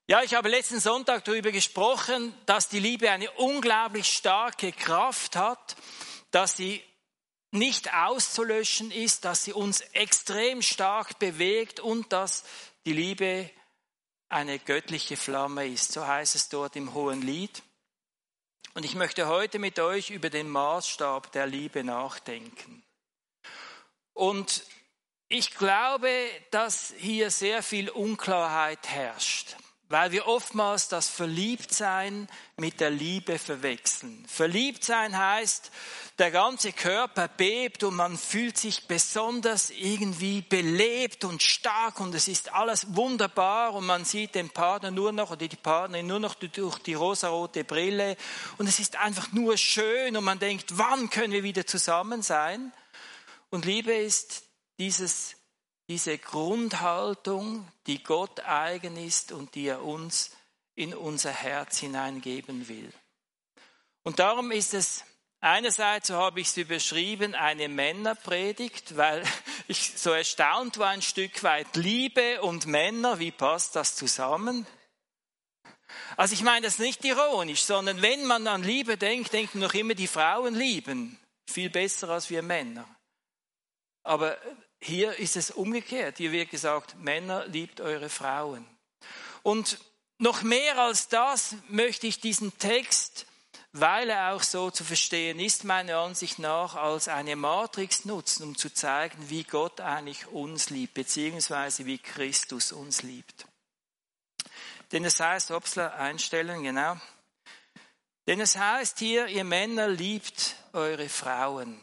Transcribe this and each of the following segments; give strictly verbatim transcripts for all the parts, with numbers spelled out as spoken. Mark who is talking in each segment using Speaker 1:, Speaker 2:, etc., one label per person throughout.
Speaker 1: Ja, ich habe letzten Sonntag darüber gesprochen, dass die Liebe eine unglaublich starke Kraft hat, dass sie nicht auszulöschen ist, dass sie uns extrem stark bewegt und dass die Liebe eine göttliche Flamme ist. So heißt es dort im Hohenlied. Und ich möchte heute mit euch über den Maßstab der Liebe nachdenken. Und ich glaube, dass hier sehr viel Unklarheit herrscht, weil wir oftmals das Verliebtsein mit der Liebe verwechseln. Verliebtsein heißt, der ganze Körper bebt und man fühlt sich besonders irgendwie belebt und stark und es ist alles wunderbar und man sieht den Partner nur noch oder die Partnerin nur noch durch die rosarote Brille und es ist einfach nur schön und man denkt, wann können wir wieder zusammen sein? Und Liebe ist dieses Diese Grundhaltung, die Gott eigen ist und die er uns in unser Herz hineingeben will. Und darum ist es einerseits, so habe ich es überschrieben, eine Männerpredigt, weil ich so erstaunt war ein Stück weit, Liebe und Männer, wie passt das zusammen? Also ich meine das nicht ironisch, sondern wenn man an Liebe denkt, denken noch immer die Frauen lieben. Viel besser als wir Männer. Aber hier ist es umgekehrt. Hier wird gesagt, Männer, liebt eure Frauen. Und noch mehr als das möchte ich diesen Text, weil er auch so zu verstehen ist, meiner Ansicht nach, als eine Matrix nutzen, um zu zeigen, wie Gott eigentlich uns liebt, beziehungsweise wie Christus uns liebt. Denn es heißt, Upsala, einstellen, genau. Denn es heißt hier, ihr Männer liebt eure Frauen.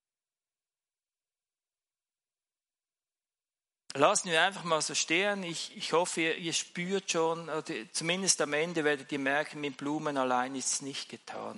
Speaker 1: Lassen wir einfach mal so stehen. Ich, ich hoffe, ihr, ihr spürt schon, oder zumindest am Ende werdet ihr merken, mit Blumen allein ist es nicht getan.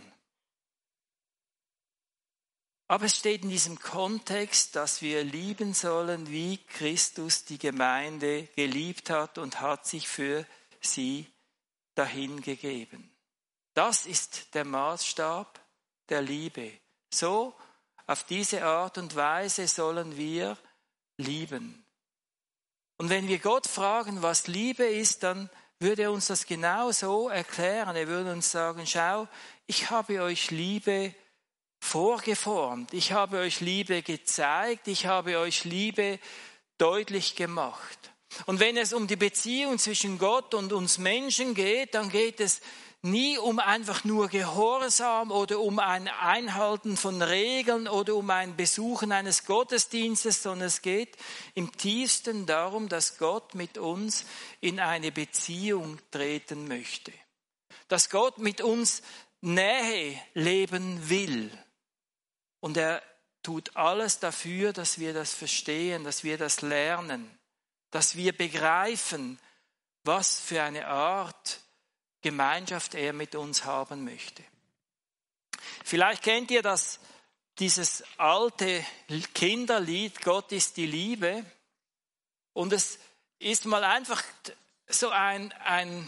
Speaker 1: Aber es steht in diesem Kontext, dass wir lieben sollen, wie Christus die Gemeinde geliebt hat und hat sich für sie dahingegeben. Das ist der Maßstab der Liebe. So, auf diese Art und Weise sollen wir lieben. Und wenn wir Gott fragen, was Liebe ist, dann würde er uns das genau so erklären. Er würde uns sagen, schau, ich habe euch Liebe vorgeformt, ich habe euch Liebe gezeigt, ich habe euch Liebe deutlich gemacht. Und wenn es um die Beziehung zwischen Gott und uns Menschen geht, dann geht es nie um einfach nur Gehorsam oder um ein Einhalten von Regeln oder um ein Besuchen eines Gottesdienstes, sondern es geht im tiefsten darum, dass Gott mit uns in eine Beziehung treten möchte. Dass Gott mit uns Nähe leben will. Und er tut alles dafür, dass wir das verstehen, dass wir das lernen, dass wir begreifen, was für eine Art Gemeinschaft er mit uns haben möchte. Vielleicht kennt ihr das, dieses alte Kinderlied, Gott ist die Liebe. Und es ist mal einfach so ein, ein,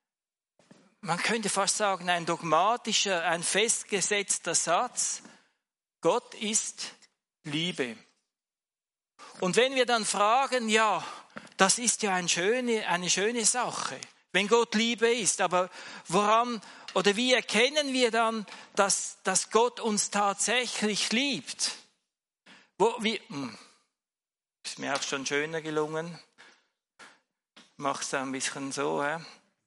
Speaker 1: man könnte fast sagen, ein dogmatischer, ein festgesetzter Satz. Gott ist Liebe. Und wenn wir dann fragen, ja, das ist ja eine schöne, eine schöne Sache, wenn Gott Liebe ist, aber woran oder wie erkennen wir dann, dass, dass Gott uns tatsächlich liebt? Wo, wie, hm, ist mir auch schon schöner gelungen. Mach's ein bisschen so. Hä?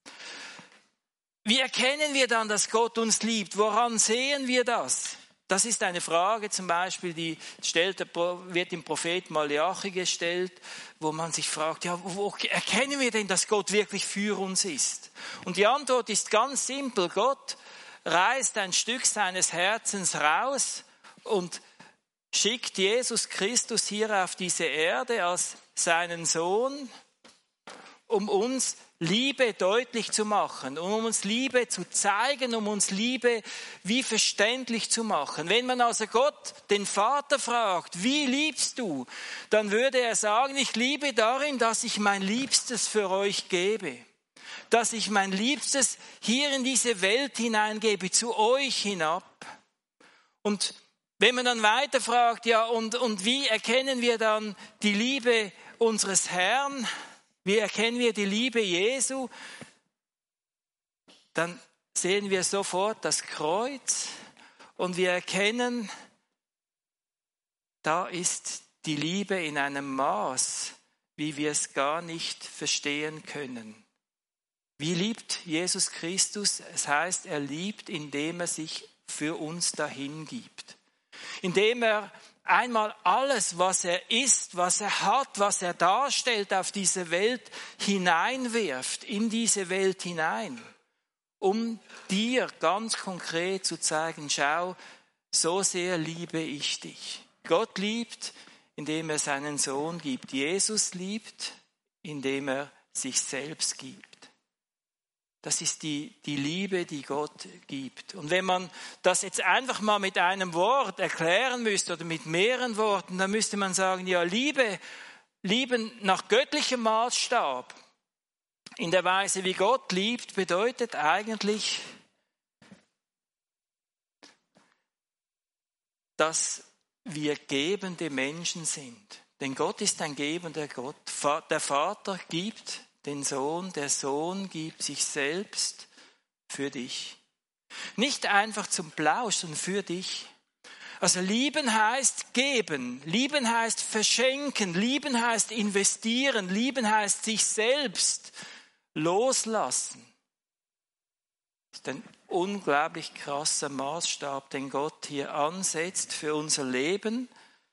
Speaker 1: Wie erkennen wir dann, dass Gott uns liebt? Woran sehen wir das? Das ist eine Frage, zum Beispiel, die stellt, wird im Prophet Malachi gestellt, wo man sich fragt, ja, wo erkennen wir denn, dass Gott wirklich für uns ist? Und die Antwort ist ganz simpel. Gott reißt ein Stück seines Herzens raus und schickt Jesus Christus hier auf diese Erde als seinen Sohn, um uns Liebe deutlich zu machen, um uns Liebe zu zeigen, um uns Liebe wie verständlich zu machen. Wenn man also Gott, den Vater, fragt, wie liebst du? Dann würde er sagen, ich liebe darin, dass ich mein Liebstes für euch gebe. Dass ich mein Liebstes hier in diese Welt hineingebe, zu euch hinab. Und wenn man dann weiter fragt, ja, und, und wie erkennen wir dann die Liebe unseres Herrn? Wie erkennen wir die Liebe Jesu? dann sehen wir sofort das Kreuz und wir erkennen, da ist die Liebe in einem Maß, wie wir es gar nicht verstehen können. Wie liebt Jesus Christus? Es heißt, er liebt, indem er sich für uns dahingibt. Indem er einmal alles, was er ist, was er hat, was er darstellt, auf diese Welt hineinwirft, in diese Welt hinein, um dir ganz konkret zu zeigen, schau, so sehr liebe ich dich. Gott liebt, indem er seinen Sohn gibt. Jesus liebt, indem er sich selbst gibt. Das ist die, die Liebe, die Gott gibt. Und wenn man das jetzt einfach mal mit einem Wort erklären müsste oder mit mehreren Worten, dann müsste man sagen, ja, Liebe, lieben nach göttlichem Maßstab, in der Weise, wie Gott liebt, bedeutet eigentlich, dass wir gebende Menschen sind. Denn Gott ist ein gebender Gott. Der Vater gibt den Sohn, der Sohn gibt sich selbst für dich. Nicht einfach zum Plausch, sondern für dich. Also lieben heißt geben, lieben heißt verschenken, lieben heißt investieren, lieben heißt sich selbst loslassen. Das ist ein unglaublich krasser Maßstab, den Gott hier ansetzt für unser Leben.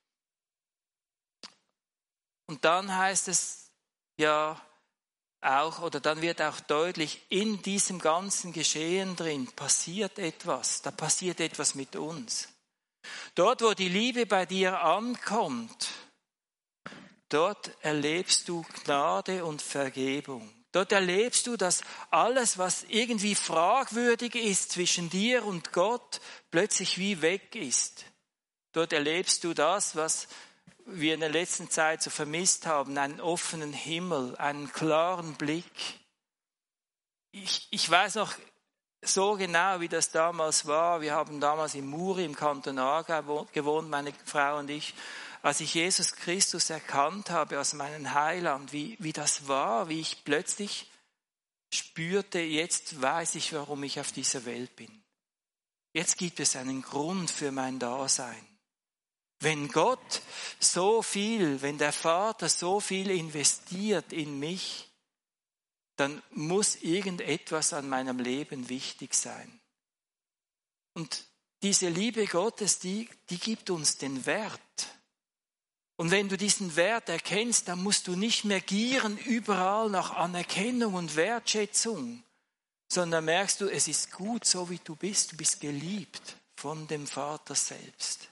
Speaker 1: Und dann heißt es ja auch, oder dann wird auch deutlich, in diesem ganzen Geschehen drin passiert etwas, da passiert etwas mit uns. Dort, wo die Liebe bei dir ankommt, dort erlebst du Gnade und Vergebung. Dort erlebst du, dass alles, was irgendwie fragwürdig ist zwischen dir und Gott, plötzlich wie weg ist. Dort erlebst du das, was wir in der letzten Zeit so vermisst haben, einen offenen Himmel, einen klaren Blick. Ich, ich weiß noch so genau, wie das damals war. Wir haben damals in Muri im Kanton Aargau gewohnt, meine Frau und ich. Als ich Jesus Christus erkannt habe als meinen Heiland, wie, wie das war, wie ich plötzlich spürte, jetzt weiß ich, warum ich auf dieser Welt bin. Jetzt gibt es einen Grund für mein Dasein. Wenn Gott so viel, wenn der Vater so viel investiert in mich, dann muss irgendetwas an meinem Leben wichtig sein. Und diese Liebe Gottes, die, die gibt uns den Wert. Und wenn du diesen Wert erkennst, dann musst du nicht mehr gieren überall nach Anerkennung und Wertschätzung, sondern merkst du, es ist gut, so wie du bist. Du bist geliebt von dem Vater selbst.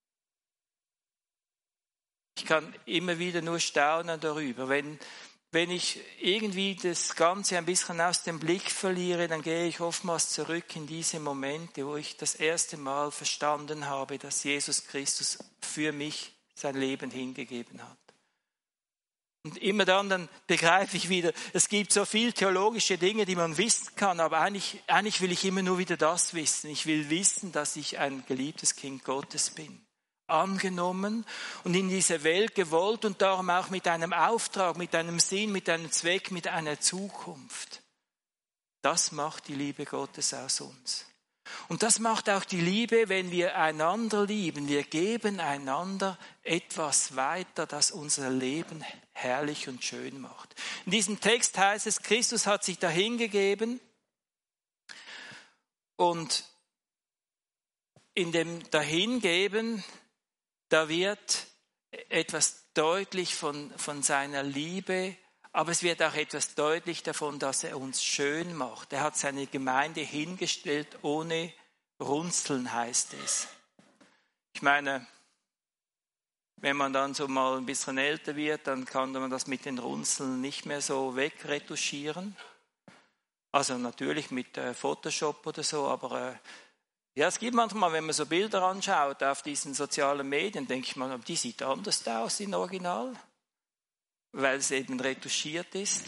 Speaker 1: Ich kann immer wieder nur staunen darüber. Wenn, wenn ich irgendwie das Ganze ein bisschen aus dem Blick verliere, dann gehe ich oftmals zurück in diese Momente, wo ich das erste Mal verstanden habe, dass Jesus Christus für mich sein Leben hingegeben hat. Und immer dann, dann begreife ich wieder, es gibt so viele theologische Dinge, die man wissen kann, aber eigentlich, eigentlich will ich immer nur wieder das wissen. Ich will wissen, dass ich ein geliebtes Kind Gottes bin. Angenommen und in diese Welt gewollt und darum auch mit einem Auftrag, mit einem Sinn, mit einem Zweck, mit einer Zukunft. Das macht die Liebe Gottes aus uns. Und das macht auch die Liebe, wenn wir einander lieben. Wir geben einander etwas weiter, das unser Leben herrlich und schön macht. In diesem Text heißt es, Christus hat sich dahingegeben und in dem Dahingeben, da wird etwas deutlich von, von seiner Liebe, aber es wird auch etwas deutlich davon, dass er uns schön macht. Er hat seine Gemeinde hingestellt ohne Runzeln, heißt es. Ich meine, wenn man dann so mal ein bisschen älter wird, dann kann man das mit den Runzeln nicht mehr so wegretuschieren. Also natürlich mit äh, Photoshop oder so, aber äh, ja, es gibt manchmal, wenn man so Bilder anschaut auf diesen sozialen Medien, denke ich mal, die sieht anders aus in Original, weil es eben retuschiert ist.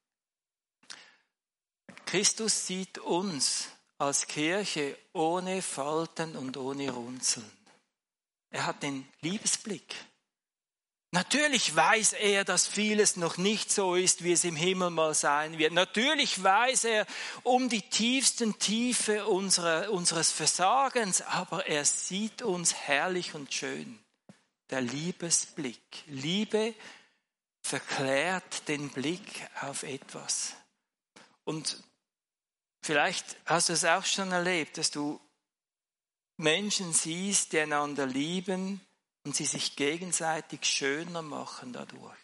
Speaker 1: Christus sieht uns als Kirche ohne Falten und ohne Runzeln. Er hat den Liebesblick. Natürlich weiß er, dass vieles noch nicht so ist, wie es im Himmel mal sein wird. Natürlich weiß er um die tiefsten Tiefe unserer, unseres Versagens, aber er sieht uns herrlich und schön. Der Liebesblick. Liebe verklärt den Blick auf etwas. Und vielleicht hast du es auch schon erlebt, dass du Menschen siehst, die einander lieben, und sie sich gegenseitig schöner machen dadurch.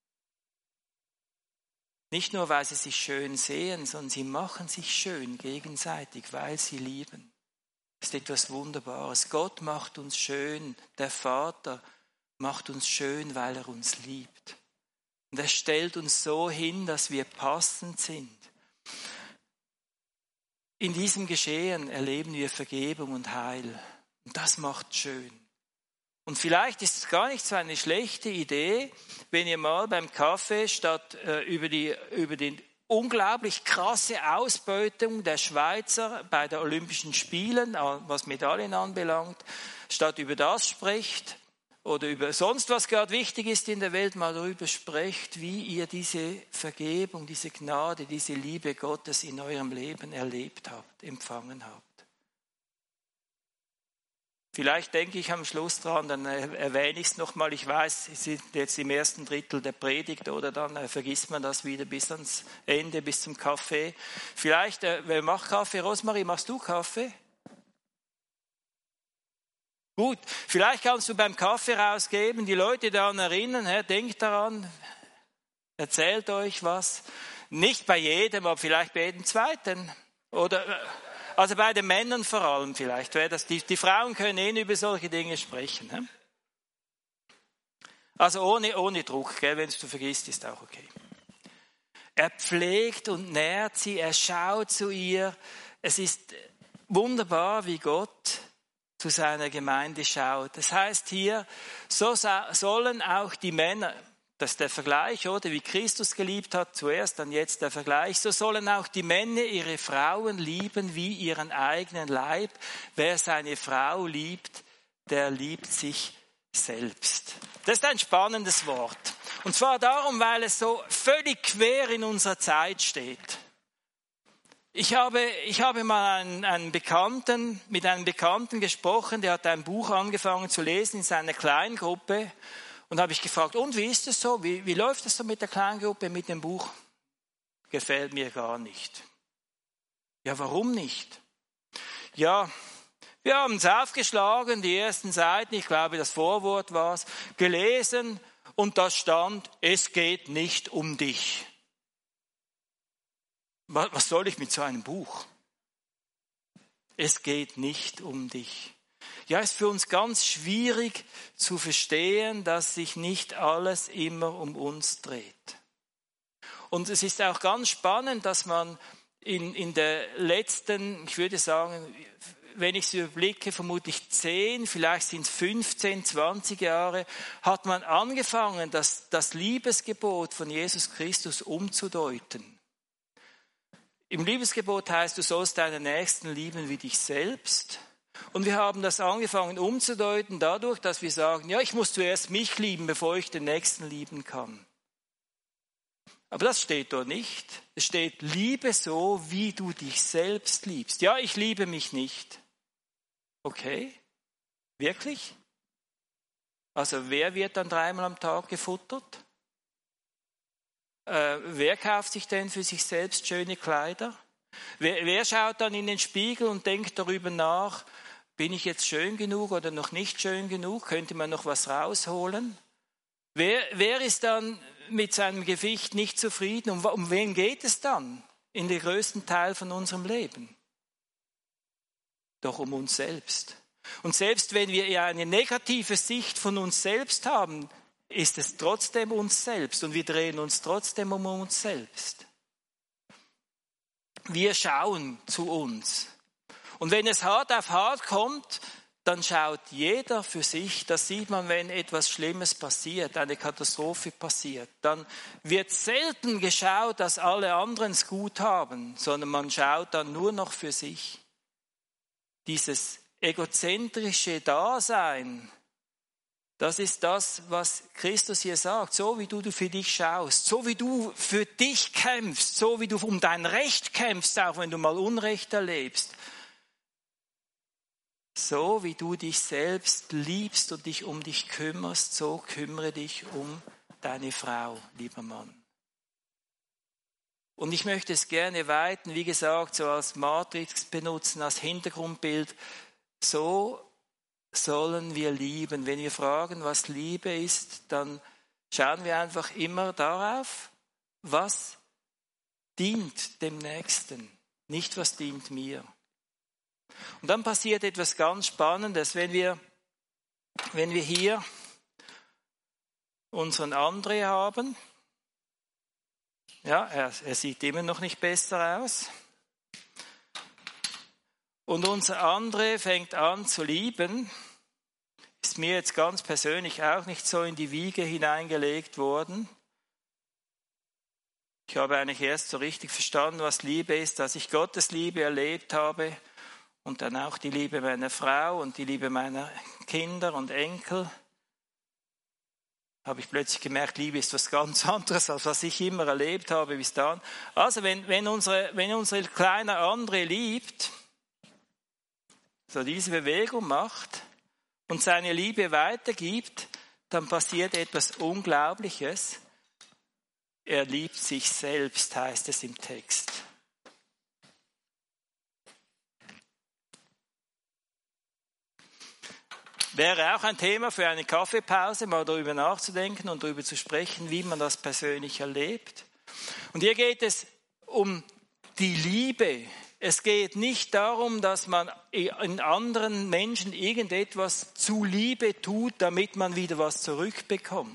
Speaker 1: Nicht nur, weil sie sich schön sehen, sondern sie machen sich schön gegenseitig, weil sie lieben. Das ist etwas Wunderbares. Gott macht uns schön. Der Vater macht uns schön, weil er uns liebt. Und er stellt uns so hin, dass wir passend sind. In diesem Geschehen erleben wir Vergebung und Heil. Und das macht schön. Und vielleicht ist es gar nicht so eine schlechte Idee, wenn ihr mal beim Kaffee statt äh, über die über die unglaublich krasse Ausbeutung der Schweizer bei den Olympischen Spielen, was Medaillen anbelangt, statt über das spricht oder über sonst was gerade wichtig ist in der Welt, mal darüber sprecht, wie ihr diese Vergebung, diese Gnade, diese Liebe Gottes in eurem Leben erlebt habt, empfangen habt. Vielleicht denke ich am Schluss dran, dann erwähne ich es nochmal. Ich weiß, Sie sind jetzt im ersten Drittel der Predigt oder dann vergisst man das wieder bis ans Ende, bis zum Kaffee. Vielleicht, wer macht Kaffee? Rosmarie, machst du Kaffee? Gut, vielleicht kannst du beim Kaffee rausgeben, die Leute daran erinnern, Herr, denkt daran, erzählt euch was. Nicht bei jedem, aber vielleicht bei jedem Zweiten. Oder... Also bei den Männern vor allem vielleicht. Das, die, die Frauen können eh über solche Dinge sprechen. Ne? Also ohne, ohne Druck, gell? Wenn es du vergisst, ist auch okay. Er pflegt und nährt sie, er schaut zu ihr. Es ist wunderbar, wie Gott zu seiner Gemeinde schaut. Das heißt hier, so sollen auch die Männer... Das ist der Vergleich, oder? Wie Christus geliebt hat, zuerst, dann jetzt der Vergleich. So sollen auch die Männer ihre Frauen lieben wie ihren eigenen Leib. Wer seine Frau liebt, der liebt sich selbst. Das ist ein spannendes Wort. Und zwar darum, weil es so völlig quer in unserer Zeit steht. Ich habe, ich habe mal einen, einen Bekannten, mit einem Bekannten gesprochen, der hat ein Buch angefangen zu lesen in seiner Kleingruppe. Und habe ich gefragt, und wie ist es so? Wie, wie läuft es so mit der Kleingruppe, mit dem Buch? Gefällt mir gar nicht. Ja, warum nicht? Ja, wir haben es aufgeschlagen, die ersten Seiten, ich glaube, das Vorwort war es, gelesen und da stand, es geht nicht um dich. Was, was soll ich mit so einem Buch? Es geht nicht um dich. Ja, es ist für uns ganz schwierig zu verstehen, dass sich nicht alles immer um uns dreht. Und es ist auch ganz spannend, dass man in, in der letzten, ich würde sagen, wenn ich es überblicke, vermutlich zehn, vielleicht sind es fünfzehn, zwanzig Jahre, hat man angefangen, das, das Liebesgebot von Jesus Christus umzudeuten. Im Liebesgebot heißt, du sollst deinen Nächsten lieben wie dich selbst. Und wir haben das angefangen umzudeuten dadurch, dass wir sagen, ja, ich muss zuerst mich lieben, bevor ich den Nächsten lieben kann. Aber das steht dort nicht. Es steht, liebe so, wie du dich selbst liebst. Ja, ich liebe mich nicht. Okay, wirklich? Also wer wird dann dreimal am Tag gefuttert? Äh, wer kauft sich denn für sich selbst schöne Kleider? Wer, wer schaut dann in den Spiegel und denkt darüber nach, bin ich jetzt schön genug oder noch nicht schön genug? Könnte man noch was rausholen? Wer, wer ist dann mit seinem Gewicht nicht zufrieden? Um, um wen geht es dann in den größten Teil von unserem Leben? Doch um uns selbst. Und selbst wenn wir ja eine negative Sicht von uns selbst haben, ist es trotzdem uns selbst und wir drehen uns trotzdem um uns selbst. Wir schauen zu uns. Und wenn es hart auf hart kommt, dann schaut jeder für sich. Das sieht man, wenn etwas Schlimmes passiert, eine Katastrophe passiert. Dann wird selten geschaut, dass alle anderen es gut haben, sondern man schaut dann nur noch für sich. Dieses egozentrische Dasein, Das ist das, was Christus hier sagt. So wie du für dich schaust, so wie du für dich kämpfst, so wie du um dein Recht kämpfst, auch wenn du mal Unrecht erlebst. So wie du dich selbst liebst und dich um dich kümmerst, so kümmere dich um deine Frau, lieber Mann. Und ich möchte es gerne weiten, wie gesagt, so als Matrix benutzen, als Hintergrundbild. So sollen wir lieben. Wenn wir fragen, was Liebe ist, dann schauen wir einfach immer darauf, was dient dem Nächsten, nicht was dient mir. Und dann passiert etwas ganz Spannendes, wenn wir, wenn wir hier unseren André haben. Ja, er, er sieht immer noch nicht besser aus. Und unser André fängt an zu lieben. Ist mir jetzt ganz persönlich auch nicht so in die Wiege hineingelegt worden. Ich habe eigentlich erst so richtig verstanden, was Liebe ist, als ich Gottes Liebe erlebt habe und dann auch die Liebe meiner Frau und die Liebe meiner Kinder und Enkel. Habe ich plötzlich gemerkt, Liebe ist was ganz anderes, als was ich immer erlebt habe bis dahin. Also wenn, wenn, unsere, wenn unsere kleine André liebt, so diese Bewegung macht und seine Liebe weitergibt, dann passiert etwas Unglaubliches. Er liebt sich selbst, heißt es im Text. Wäre auch ein Thema für eine Kaffeepause, mal darüber nachzudenken und darüber zu sprechen, wie man das persönlich erlebt. Und hier geht es um die Liebe. Es geht nicht darum, dass man in anderen Menschen irgendetwas zu Liebe tut, damit man wieder was zurückbekommt.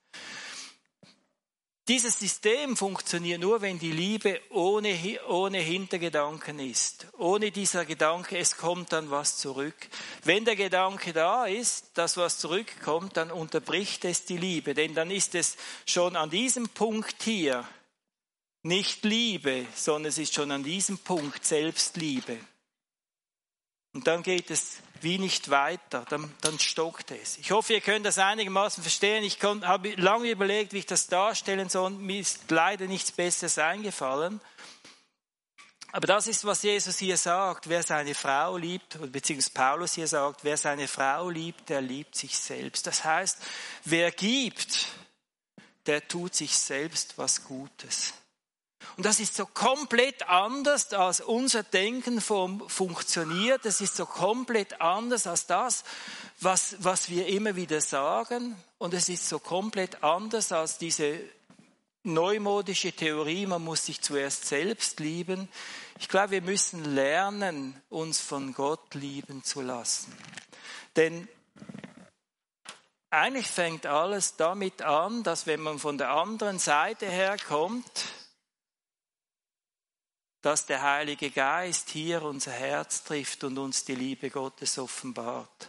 Speaker 1: Dieses System funktioniert nur, wenn die Liebe ohne, ohne Hintergedanken ist. Ohne dieser Gedanke, es kommt dann was zurück. Wenn der Gedanke da ist, dass was zurückkommt, dann unterbricht es die Liebe. Denn dann ist es schon an diesem Punkt hier nicht Liebe, sondern es ist schon an diesem Punkt Selbstliebe. Und dann geht es wie nicht weiter, dann, dann stockt es. Ich hoffe, ihr könnt das einigermaßen verstehen. Ich kon, habe lange überlegt, wie ich das darstellen soll. Mir ist leider nichts Besseres eingefallen. Aber das ist, was Jesus hier sagt. Wer seine Frau liebt, beziehungsweise Paulus hier sagt, wer seine Frau liebt, der liebt sich selbst. Das heißt, wer gibt, der tut sich selbst was Gutes. Und das ist so komplett anders, als unser Denken funktioniert. Das ist so komplett anders als das, was, was wir immer wieder sagen. Und es ist so komplett anders als diese neumodische Theorie, man muss sich zuerst selbst lieben. Ich glaube, wir müssen lernen, uns von Gott lieben zu lassen. Denn eigentlich fängt alles damit an, dass wenn man von der anderen Seite her kommt, dass der Heilige Geist hier unser Herz trifft und uns die Liebe Gottes offenbart.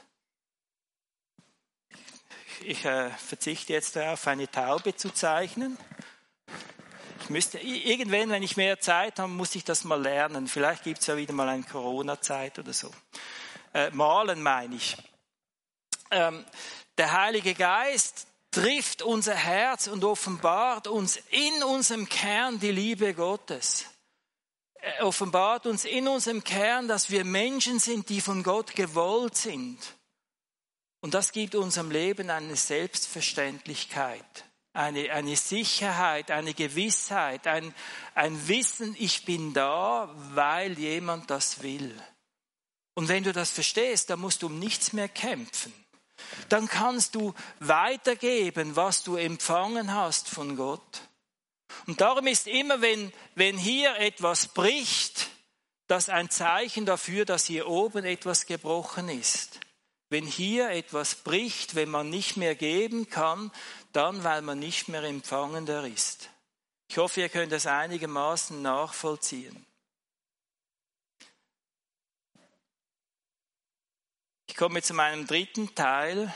Speaker 1: Ich äh, verzichte jetzt darauf, eine Taube zu zeichnen. Ich müsste, irgendwann, wenn ich mehr Zeit habe, muss ich das mal lernen. Vielleicht gibt es ja wieder mal eine Corona-Zeit oder so. Äh, malen meine ich. Ähm, der Heilige Geist trifft unser Herz und offenbart uns in unserem Kern die Liebe Gottes. Er offenbart uns in unserem Kern, dass wir Menschen sind, die von Gott gewollt sind. Und das gibt unserem Leben eine Selbstverständlichkeit, eine, eine Sicherheit, eine Gewissheit, ein, ein Wissen, ich bin da, weil jemand das will. Und wenn du das verstehst, dann musst du um nichts mehr kämpfen. Dann kannst du weitergeben, was du empfangen hast von Gott. Und darum ist immer, wenn, wenn hier etwas bricht, das ein Zeichen dafür, dass hier oben etwas gebrochen ist. Wenn hier etwas bricht, wenn man nicht mehr geben kann, dann, weil man nicht mehr empfangender ist. Ich hoffe, ihr könnt das einigermaßen nachvollziehen. Ich komme zu meinem dritten Teil.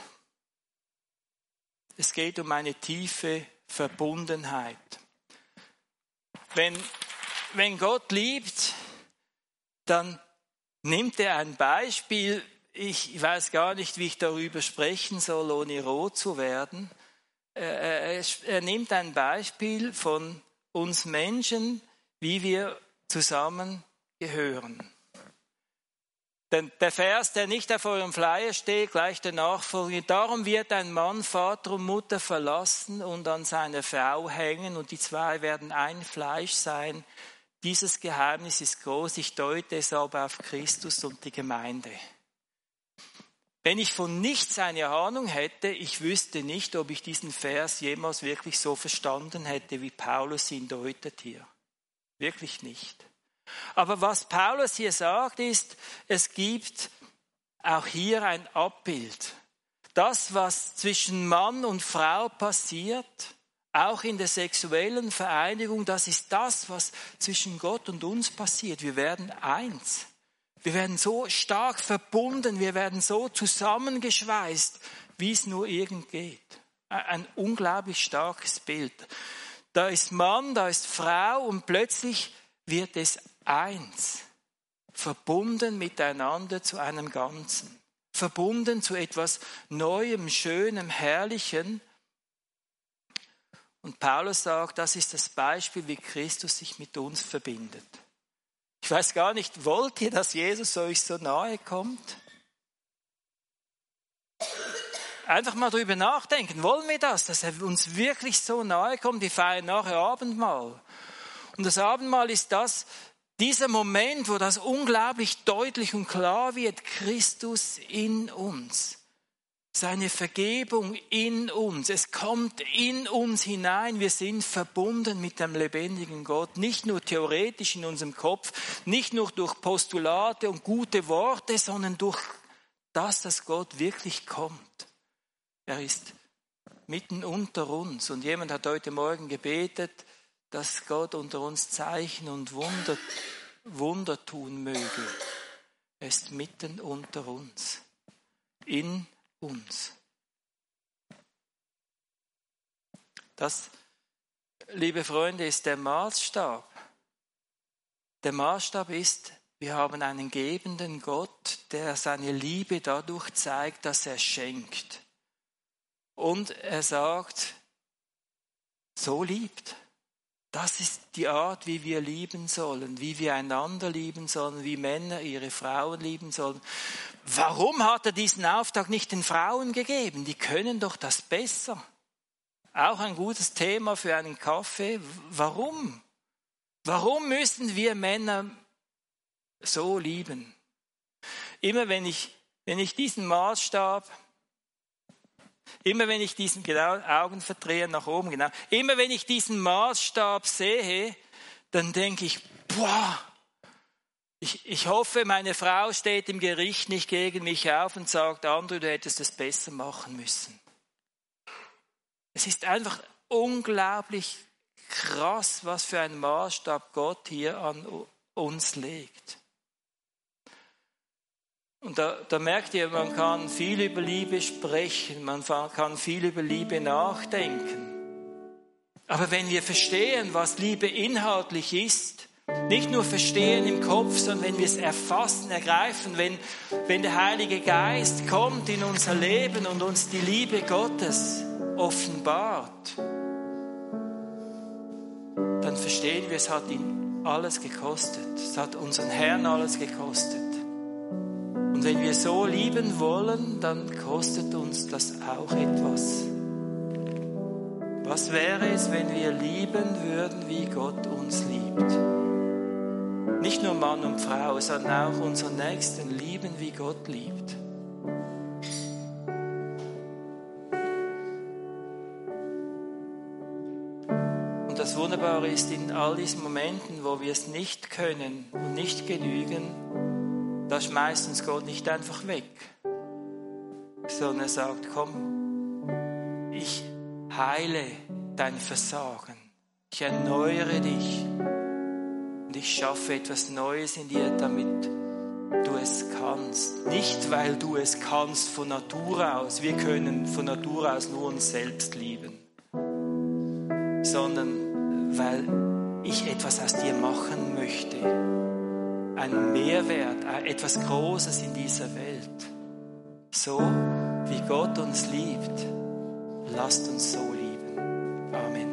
Speaker 1: Es geht um eine tiefe Verbundenheit. Wenn, wenn Gott liebt, dann nimmt er ein Beispiel ich weiß gar nicht, wie ich darüber sprechen soll, ohne rot zu werden. Er, er nimmt ein Beispiel von uns Menschen, wie wir zusammen gehören. Denn der Vers, der nicht auf eurem Flyer steht, gleich der Nachfolger: Darum wird ein Mann Vater und Mutter verlassen und an seine Frau hängen, und die zwei werden ein Fleisch sein. Dieses Geheimnis ist groß, ich deute es aber auf Christus und die Gemeinde. Wenn ich von nichts eine Ahnung hätte, ich wüsste nicht, ob ich diesen Vers jemals wirklich so verstanden hätte, wie Paulus ihn deutet hier. Wirklich nicht. Aber was Paulus hier sagt, ist, es gibt auch hier ein Abbild. Das, was zwischen Mann und Frau passiert, auch in der sexuellen Vereinigung, das ist das, was zwischen Gott und uns passiert. Wir werden eins. Wir werden so stark verbunden, wir werden so zusammengeschweißt, wie es nur irgend geht. Ein unglaublich starkes Bild. Da ist Mann, da ist Frau und plötzlich wird es eins, verbunden miteinander zu einem Ganzen, verbunden zu etwas Neuem, Schönem, Herrlichen. Und Paulus sagt, das ist das Beispiel, wie Christus sich mit uns verbindet. Ich weiß gar nicht, wollt ihr, dass Jesus euch so nahe kommt? Einfach mal drüber nachdenken, wollen wir das, dass er uns wirklich so nahe kommt? Wir feiern nachher Abendmahl. Und das Abendmahl ist das, dieser Moment, wo das unglaublich deutlich und klar wird, Christus in uns. Seine Vergebung in uns. Es kommt in uns hinein. Wir sind verbunden mit dem lebendigen Gott. Nicht nur theoretisch in unserem Kopf, nicht nur durch Postulate und gute Worte, sondern durch das, dass Gott wirklich kommt. Er ist mitten unter uns. Und jemand hat heute Morgen gebetet, dass Gott unter uns Zeichen und Wunder, Wunder tun möge. Er ist mitten unter uns, in uns. Das, liebe Freunde, ist der Maßstab. Der Maßstab ist, wir haben einen gebenden Gott, der seine Liebe dadurch zeigt, dass er schenkt. Und er sagt, so liebt. Das ist die Art, wie wir lieben sollen, wie wir einander lieben sollen, wie Männer ihre Frauen lieben sollen. Warum hat er diesen Auftrag nicht den Frauen gegeben? Die können doch das besser. Auch ein gutes Thema für einen Kaffee. Warum? Warum müssen wir Männer so lieben? Immer wenn ich, wenn ich diesen Maßstab Immer wenn ich diesen, genau, Augen verdrehen nach oben, genau. Immer wenn ich diesen Maßstab sehe, dann denke ich, boah, ich, ich hoffe, meine Frau steht im Gericht nicht gegen mich auf und sagt, Andrew, du hättest es besser machen müssen. Es ist einfach unglaublich krass, was für ein Maßstab Gott hier an uns legt. Und da, da merkt ihr, man kann viel über Liebe sprechen, man kann viel über Liebe nachdenken. Aber wenn wir verstehen, was Liebe inhaltlich ist, nicht nur verstehen im Kopf, sondern wenn wir es erfassen, ergreifen, wenn, wenn der Heilige Geist kommt in unser Leben und uns die Liebe Gottes offenbart, dann verstehen wir, es hat ihn alles gekostet. Es hat unseren Herrn alles gekostet. Und wenn wir so lieben wollen, dann kostet uns das auch etwas. Was wäre es, wenn wir lieben würden, wie Gott uns liebt? Nicht nur Mann und Frau, sondern auch unseren Nächsten lieben, wie Gott liebt. Und das Wunderbare ist, in all diesen Momenten, wo wir es nicht können und nicht genügen, da schmeißt uns Gott nicht einfach weg, sondern er sagt, komm, ich heile dein Versagen, ich erneuere dich und ich schaffe etwas Neues in dir, damit du es kannst. Nicht, weil du es kannst von Natur aus, wir können von Natur aus nur uns selbst lieben, sondern weil ich etwas aus dir machen möchte. Ein Mehrwert, etwas Großes in dieser Welt. so wie Gott uns liebt, lasst uns so lieben. Amen.